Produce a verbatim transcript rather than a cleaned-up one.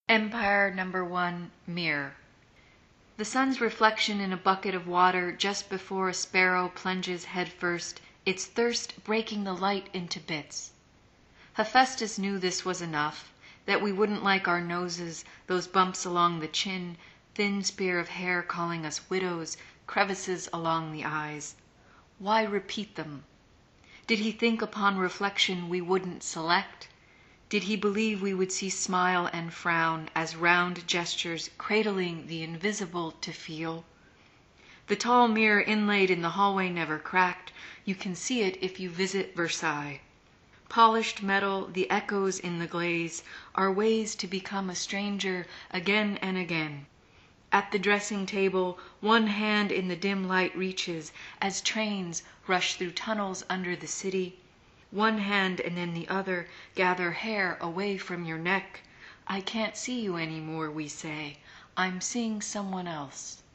Empire Number One, Mirror. The sun's reflection in a bucket of water just before a sparrow plunges headfirst, its thirst breaking the light into bits. Hephaestus knew this was enough, that we wouldn't like our noses, those bumps along the chin, thin spear of hair calling us widows, crevices along the eyes. Why repeat them? Did he think upon reflection we wouldn't select? Did he believe we would see smile and frown as round gestures cradling the invisible to feel? The tall mirror inlaid in the hallway never cracked. You can see it if you visit Versailles. Polished metal, the echoes in the glaze, are ways to become a stranger again and again. At the dressing table, one hand in the dim light reaches as trains rush through tunnels under the city. One hand and then the other gather hair away from your neck. I can't see you anymore, we say. I'm seeing someone else.